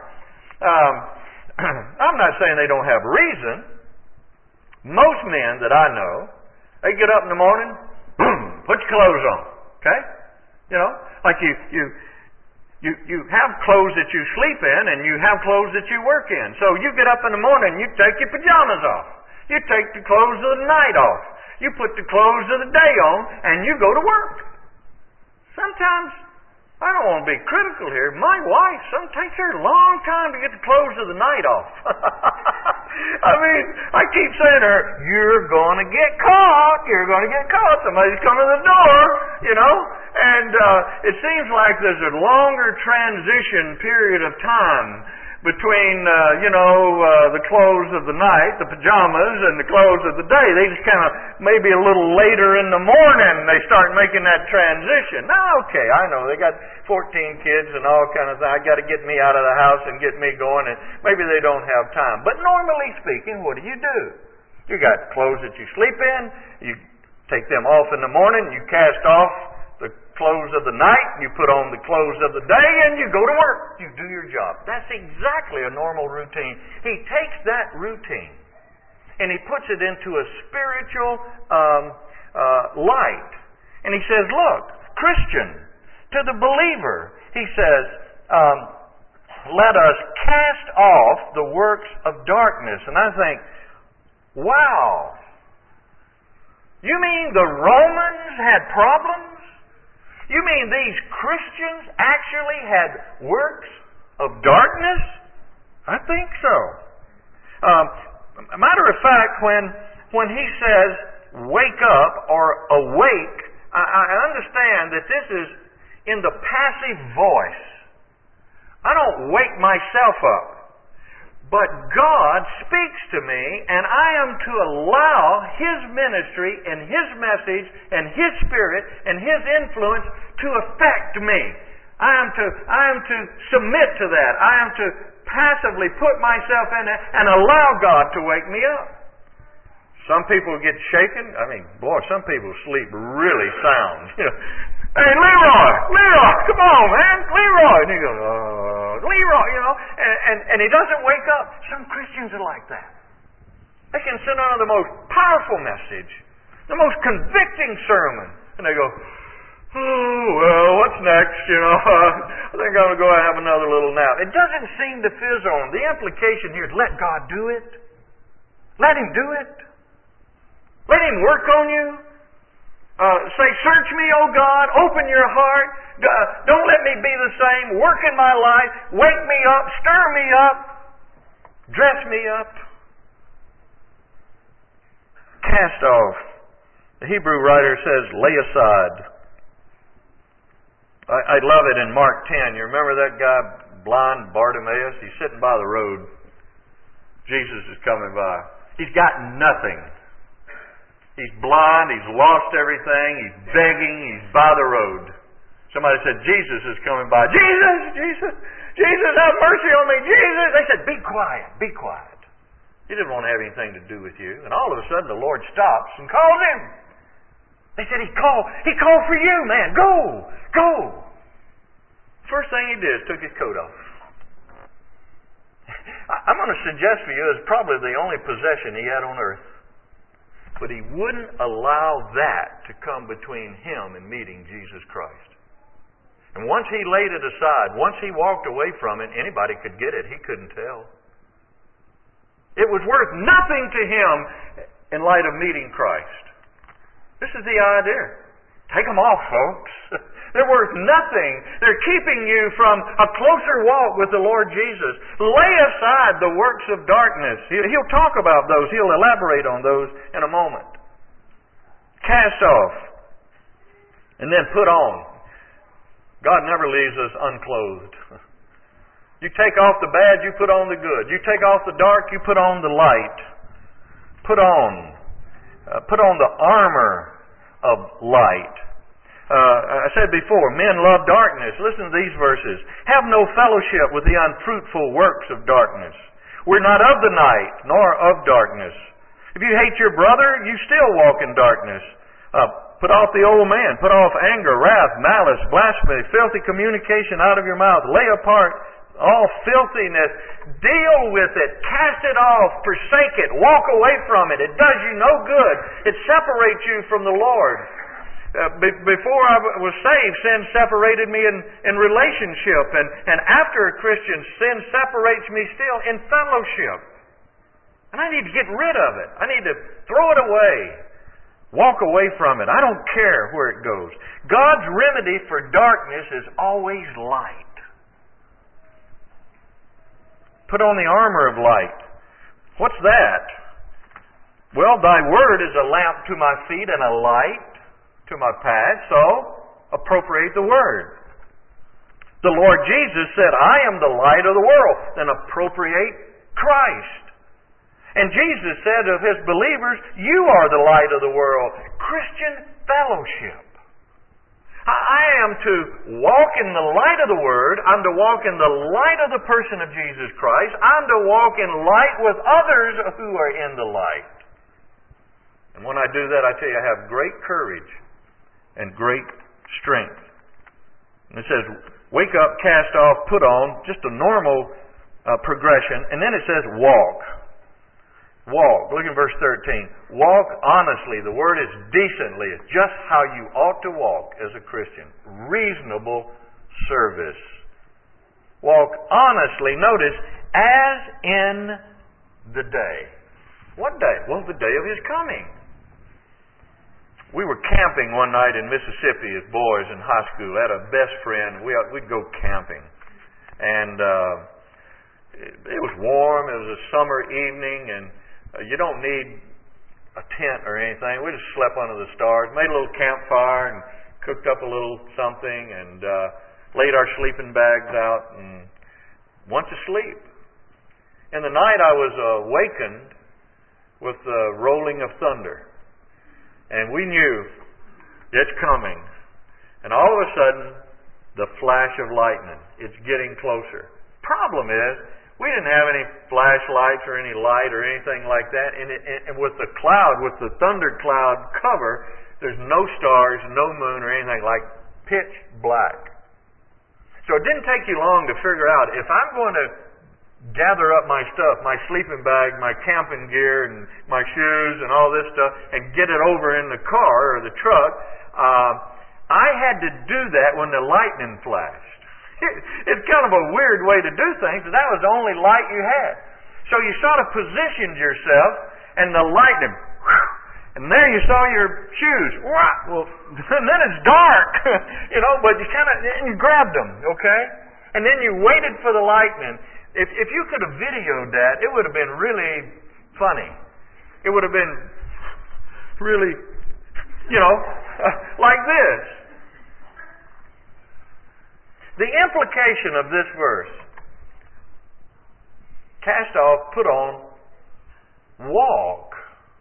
I'm not saying they don't have reason. Most men that I know, they get up in the morning, boom, put your clothes on. Okay? You know, like you have clothes that you sleep in and you have clothes that you work in. So you get up in the morning, you take your pajamas off. You take the clothes of the night off. You put the clothes of the day on and you go to work. Sometimes, I don't want to be critical here. My wife, takes her a long time to get the clothes of the night off. I mean, I keep saying to her, you're going to get caught. You're going to get caught. Somebody's coming to the door, you know. And it seems like there's a longer transition period of time between, the clothes of the night, the pajamas, and the clothes of the day. They just kind of, maybe a little later in the morning, they start making that transition. Now, okay, I know, they got 14 kids and all kind of things. I got to get me out of the house and get me going, and maybe they don't have time. But normally speaking, what do? You got clothes that you sleep in, you take them off in the morning, you cast off the clothes of the night, you put on the clothes of the day, and you go to work. You do your job. That's exactly a normal routine. He takes that routine and he puts it into a spiritual light. And he says, look, Christian, to the believer, he says, let us cast off the works of darkness. And I think, wow. You mean the Romans had problems? You mean these Christians actually had works of darkness? I think so. Matter of fact, when he says wake up or awake, I understand that this is in the passive voice. I don't wake myself up. But God speaks to me, and I am to allow His ministry and His message and His Spirit and His influence to affect me. I am to submit to that. I am to passively put myself in it and allow God to wake me up. Some people get shaken. I mean, boy, some people sleep really sound. Hey, Leroy, come on, man, Leroy. And he goes, Leroy, and he doesn't wake up. Some Christians are like that. They can sit under the most powerful message, the most convicting sermon, and they go, oh, well, what's next? I think I'm going to go and have another little nap. It doesn't seem to fizz on. The implication here is let God do it. Let Him do it. Let Him work on you. Say, search me, O God. Open your heart. Don't let me be the same. Work in my life. Wake me up. Stir me up. Dress me up. Cast off. The Hebrew writer says, lay aside. I love it in Mark 10. You remember that guy, blind Bartimaeus? He's sitting by the road. Jesus is coming by. He's got nothing. He's blind, he's lost everything, he's begging, he's by the road. Somebody said, Jesus is coming by. Jesus, have mercy on me, Jesus. They said, be quiet. He didn't want to have anything to do with you. And all of a sudden the Lord stops and calls him. They said, he called for you, man. Go. First thing he did is took his coat off. I'm going to suggest for you it's probably the only possession he had on earth. But he wouldn't allow that to come between him and meeting Jesus Christ. And once he laid it aside, once he walked away from it, anybody could get it. He couldn't tell. It was worth nothing to him in light of meeting Christ. This is the idea. Take them off, folks. They're worth nothing. They're keeping you from a closer walk with the Lord Jesus. Lay aside the works of darkness. He'll talk about those. He'll elaborate on those in a moment. Cast off. And then put on. God never leaves us unclothed. You take off the bad, you put on the good. You take off the dark, you put on the light. Put on the armor of light. I said before, men love darkness. Listen to these verses. Have no fellowship with the unfruitful works of darkness. We're not of the night, nor of darkness. If you hate your brother, you still walk in darkness. Put off the old man. Put off anger, wrath, malice, blasphemy, filthy communication out of your mouth. Lay apart all filthiness. Deal with it. Cast it off. Forsake it. Walk away from it. It does you no good. It separates you from the Lord. Before I was saved, sin separated me in relationship. And after a Christian, sin separates me still in fellowship. And I need to get rid of it. I need to throw it away. Walk away from it. I don't care where it goes. God's remedy for darkness is always light. Put on the armor of light. What's that? Well, thy word is a lamp to my feet and a light to my path, so appropriate the word. The Lord Jesus said, I am the light of the world. Then appropriate Christ. And Jesus said of His believers, you are the light of the world. Christian fellowship. I am to walk in the light of the Word. I'm to walk in the light of the person of Jesus Christ. I'm to walk in light with others who are in the light. And when I do that, I tell you, I have great courage and great strength. And it says, wake up, cast off, put on, just a normal progression. And then it says walk. Walk. Look in verse 13. Walk honestly. The word is decently. It's just how you ought to walk as a Christian. Reasonable service. Walk honestly. Notice, as in the day. What day? Well, the day of His coming. We were camping one night in Mississippi as boys in high school. I had a best friend. We'd go camping. And it was warm. It was a summer evening. And you don't need a tent or anything. We just slept under the stars, made a little campfire and cooked up a little something and laid our sleeping bags out and went to sleep. In the night I was awakened with the rolling of thunder. And we knew it's coming. And all of a sudden, the flash of lightning. It's getting closer. Problem is, we didn't have any flashlights or any light or anything like that. And with the cloud, with the thunder cloud cover, there's no stars, no moon or anything, like pitch black. So it didn't take you long to figure out, if I'm going to gather up my stuff, my sleeping bag, my camping gear, and my shoes and all this stuff, and get it over in the car or the truck, I had to do that when the lightning flashed. It's kind of a weird way to do things, but that was the only light you had. So you sort of positioned yourself, and the lightning, and there you saw your shoes. Well, and then it's dark, but you kind of, and you grabbed them, okay? And then you waited for the lightning. If you could have videoed that, it would have been really funny. It would have been really, like this. The implication of this verse, cast off, put on, walk,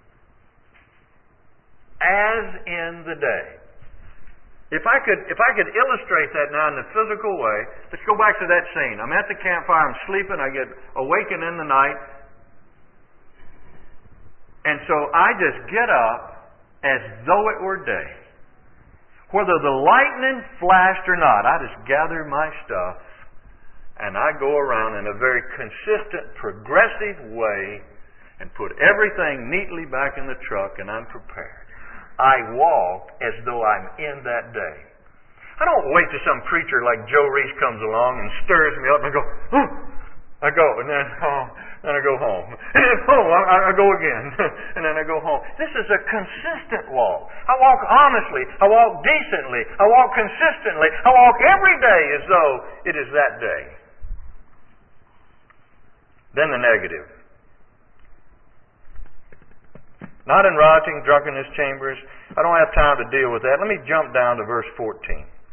as in the day. If I could illustrate that now in the physical way, let's go back to that scene. I'm at the campfire, I'm sleeping, I get awakened in the night, and so I just get up as though it were day. Whether the lightning flashed or not, I just gather my stuff and I go around in a very consistent, progressive way and put everything neatly back in the truck and I'm prepared. I walk as though I'm in that day. I don't wait till some preacher like Joe Reese comes along and stirs me up and I go, oh! I go, and then I go home. And then I go again. And then I go home. This is a consistent walk. I walk honestly. I walk decently. I walk consistently. I walk every day as though it is that day. Then the negative. Not in rioting, drunkenness, chambers. I don't have time to deal with that. Let me jump down to verse 14.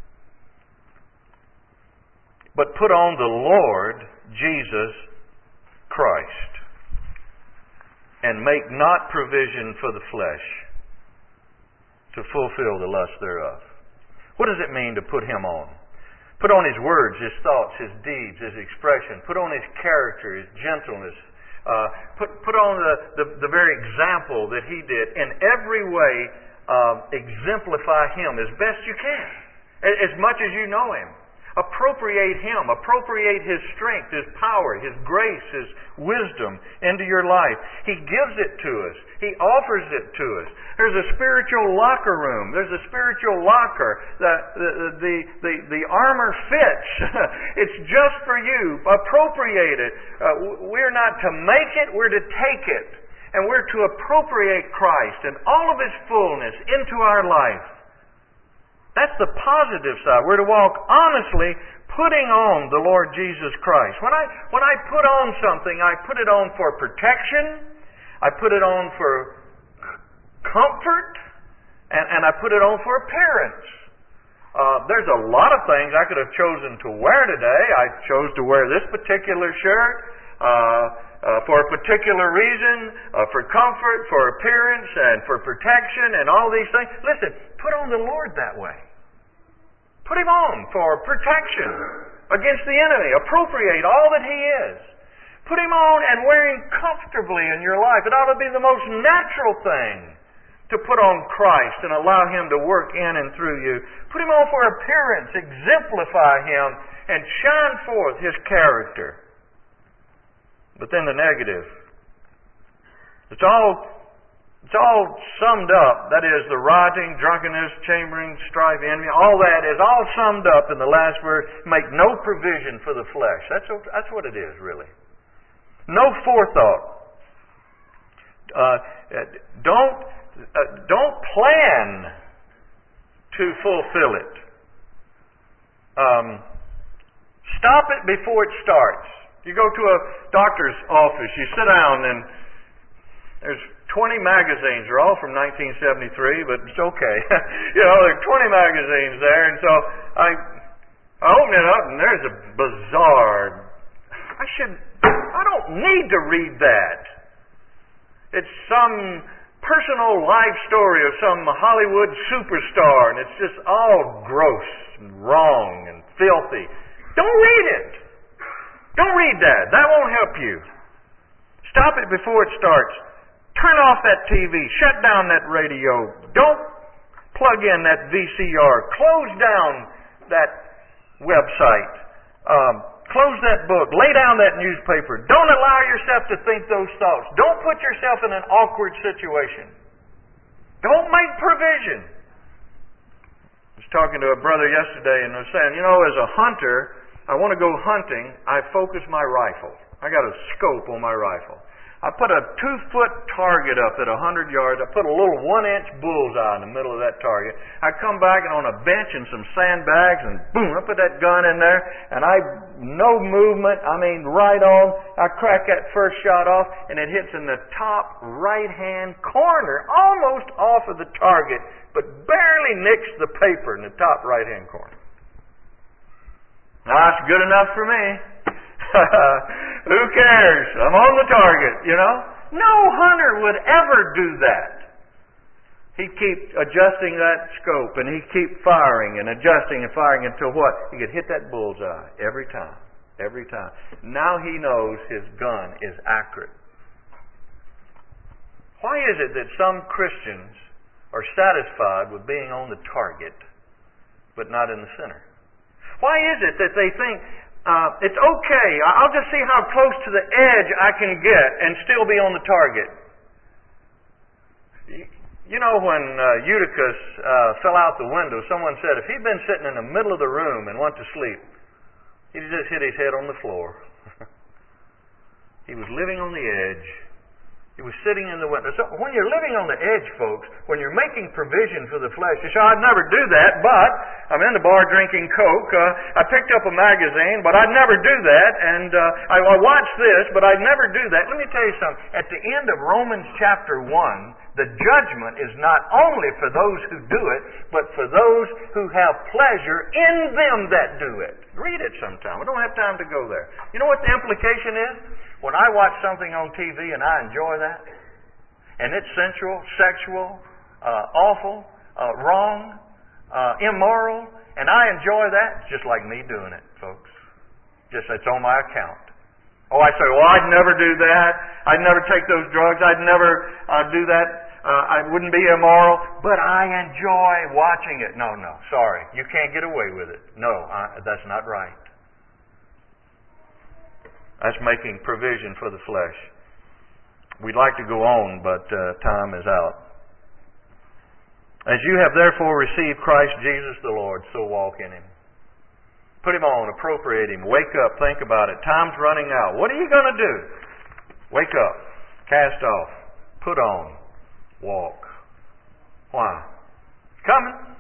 But put on the Lord Jesus Christ, and make not provision for the flesh to fulfill the lust thereof. What does it mean to put Him on? Put on His words, His thoughts, His deeds, His expression. Put on His character, His gentleness. Put on the very example that He did. In every way, exemplify Him as best you can, as much as you know Him. Appropriate Him. Appropriate His strength, His power, His grace, His wisdom into your life. He gives it to us. He offers it to us. There's a spiritual locker room. There's a spiritual locker. The armor fits. It's just for you. Appropriate it. We're not to make it, we're to take it. And we're to appropriate Christ and all of His fullness into our life. That's the positive side. We're to walk honestly, putting on the Lord Jesus Christ. When I put on something, I put it on for protection, I put it on for comfort, and I put it on for appearance. There's a lot of things I could have chosen to wear today. I chose to wear this particular shirt for a particular reason, for comfort, for appearance, and for protection, and all these things. Listen, put on the Lord that way. Put Him on for protection against the enemy. Appropriate all that He is. Put Him on and wear Him comfortably in your life. It ought to be the most natural thing to put on Christ and allow Him to work in and through you. Put Him on for appearance, exemplify Him, and shine forth His character. But then the negative. It's all summed up. That is, the rioting, drunkenness, chambering, strife, envy, all that is all summed up in the last verse. Make no provision for the flesh. That's what it is, really. No forethought. Don't plan to fulfill it. Stop it before it starts. You go to a doctor's office, you sit down, and there's 20 magazines. They're all from 1973, but it's okay. There's 20 magazines there, and so I open it up, and there's a bizarre. I don't need to read that. It's some personal life story of some Hollywood superstar, and it's just all gross and wrong and filthy. Don't read it. Don't read that. That won't help you. Stop it before it starts. Turn off that TV. Shut down that radio. Don't plug in that VCR. Close down that website. Close that book. Lay down that newspaper. Don't allow yourself to think those thoughts. Don't put yourself in an awkward situation. Don't make provision. I was talking to a brother yesterday and I was saying, as a hunter, I want to go hunting. I focus my rifle. I got a scope on my rifle. I put a 2-foot target up at 100 yards. I put a little 1-inch bullseye in the middle of that target. I come back and on a bench and some sandbags and boom, I put that gun in there and no movement, right on. I crack that first shot off and it hits in the top right-hand corner, almost off of the target, but barely nicks the paper in the top right-hand corner. Now, that's good enough for me. Who cares? I'm on the target, No hunter would ever do that. He'd keep adjusting that scope and he'd keep firing and adjusting and firing until what? He could hit that bullseye every time. Every time. Now he knows his gun is accurate. Why is it that some Christians are satisfied with being on the target but not in the center? Why is it that they think it's okay, I'll just see how close to the edge I can get and still be on the target? When Eutychus fell out the window, someone said if he'd been sitting in the middle of the room and went to sleep, he'd just hit his head on the floor. He was living on the edge. He was sitting in the window. So when you're living on the edge, folks, when you're making provision for the flesh, you say, I'd never do that, but I'm in the bar drinking Coke. I picked up a magazine, but I'd never do that. And I watched this, but I'd never do that. Let me tell you something. At the end of Romans chapter 1, the judgment is not only for those who do it, but for those who have pleasure in them that do it. Read it sometime. We don't have time to go there. You know what the implication is? When I watch something on TV and I enjoy that, and it's sensual, sexual, awful, wrong, immoral, and I enjoy that, it's just like me doing it, folks. Just it's on my account. Oh, I say, well, I'd never do that. I'd never take those drugs. I'd never do that. I wouldn't be immoral, but I enjoy watching it. No, sorry. You can't get away with it. No, that's not right. That's making provision for the flesh. We'd like to go on, but time is out. As you have therefore received Christ Jesus the Lord, so walk in Him. Put Him on, appropriate Him, wake up, think about it. Time's running out. What are you going to do? Wake up, cast off, put on, walk. Why? It's coming.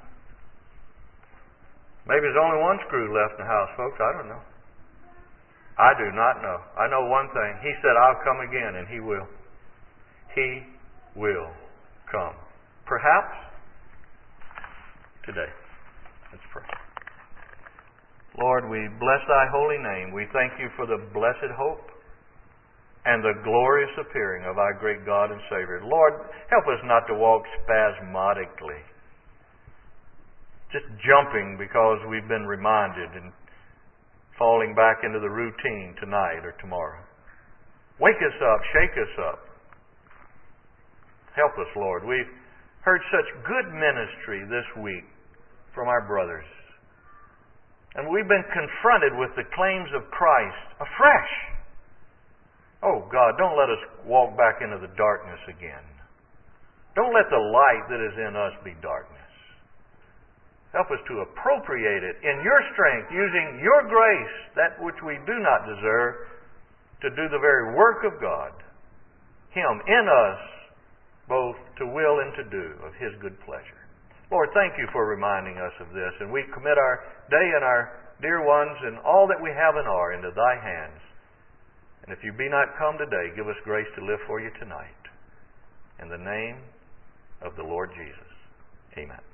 Maybe there's only one screw left in the house, folks. I don't know. I do not know. I know one thing. He said, I'll come again, and He will. He will come. Perhaps today. Let's pray. Lord, we bless Thy holy name. We thank You for the blessed hope and the glorious appearing of our great God and Savior. Lord, help us not to walk spasmodically, just jumping because we've been reminded and falling back into the routine tonight or tomorrow. Wake us up, shake us up. Help us, Lord. We've heard such good ministry this week from our brothers. And we've been confronted with the claims of Christ afresh. Oh God, don't let us walk back into the darkness again. Don't let the light that is in us be darkness. Help us to appropriate it in your strength, using your grace, that which we do not deserve, to do the very work of God. Him in us, both to will and to do of His good pleasure. Lord, thank You for reminding us of this, and we commit our day and our dear ones and all that we have and are into Thy hands. And if You be not come today, give us grace to live for You tonight. In the name of the Lord Jesus. Amen.